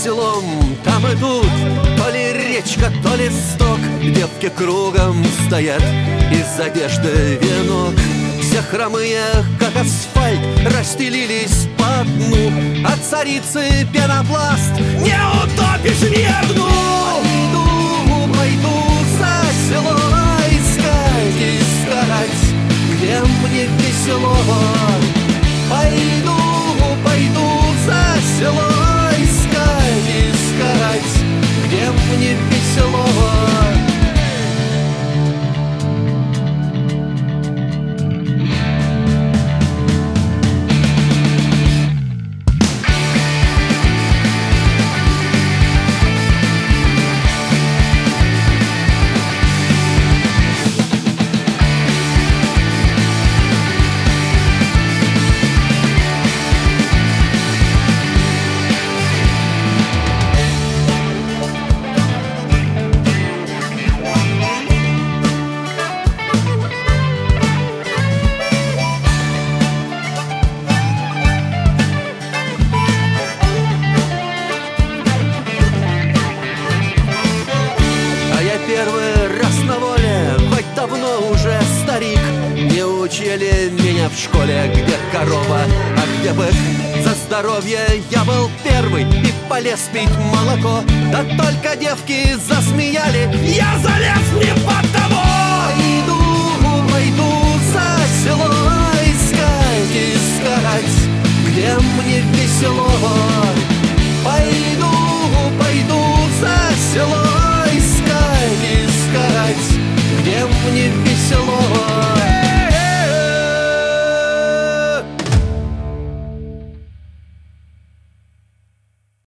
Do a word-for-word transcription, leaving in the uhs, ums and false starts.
селом, там и тут то ли речка, то ли сток. Девки кругом стоят, из одежды венок. Все хромые, как асфальт, расстелились по дну. От царицы пенопласт не утопишь ни одну. Пойду, пойду за село искать, искать, где мне весело. Пойду, пойду за село искать, искать, где мне весело. Первый раз на воле, хоть давно уже старик. Не учили меня в школе, где корова, а где бык. За здоровье я был первый и полез пить молоко. Да только девки засмеяли, я залез не под того. Пойду, пойду за село искать, искать, где мне весело. Пойду, пойду за село искать, искать, где мне весело.